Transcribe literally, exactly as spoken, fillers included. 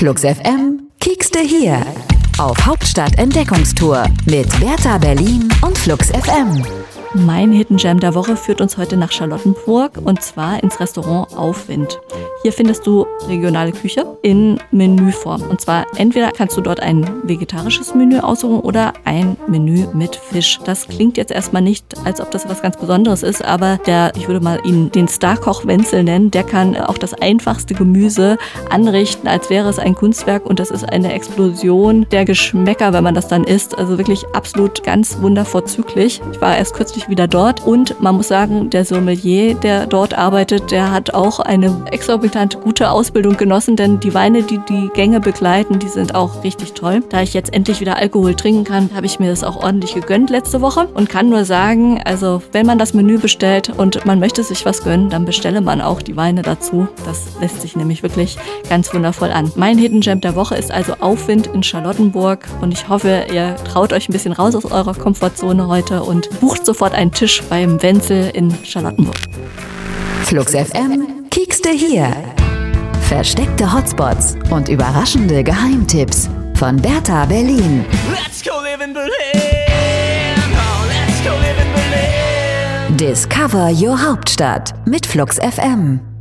Flux F M, kiekste hier. Auf Hauptstadt-Entdeckungstour mit Berta Berlin und Flux F M. Mein Hidden Gem der Woche führt uns heute nach Charlottenburg und zwar ins Restaurant Aufwind. Hier findest du regionale Küche in Menüform. Und zwar entweder kannst du dort ein vegetarisches Menü aussuchen oder ein Menü mit Fisch. Das klingt jetzt erstmal nicht, als ob das was ganz Besonderes ist, aber der, ich würde mal ihn den Starkoch Wenzel nennen, der kann auch das einfachste Gemüse anrichten, als wäre es ein Kunstwerk, und das ist eine Explosion der Geschmäcker, wenn man das dann isst. Also wirklich absolut ganz wundervorzüglich. Ich war erst kürzlich wieder dort und man muss sagen, der Sommelier, der dort arbeitet, der hat auch eine exorbitant gute Ausbildung genossen, denn die Weine, die die Gänge begleiten, die sind auch richtig toll. Da ich jetzt endlich wieder Alkohol trinken kann, habe ich mir das auch ordentlich gegönnt letzte Woche und kann nur sagen, also wenn man das Menü bestellt und man möchte sich was gönnen, dann bestelle man auch die Weine dazu. Das lässt sich nämlich wirklich ganz wundervoll an. Mein Hidden Gem der Woche ist also Aufwind in Charlottenburg und ich hoffe, ihr traut euch ein bisschen raus aus eurer Komfortzone heute und bucht sofort einen Tisch beim Wenzel in Charlottenburg. Flux F M, kiekste hier. Versteckte Hotspots und überraschende Geheimtipps von Berta Berlin. Let's go live in Berlin. Oh, let's go live in Berlin. Discover your Hauptstadt mit Flux F M.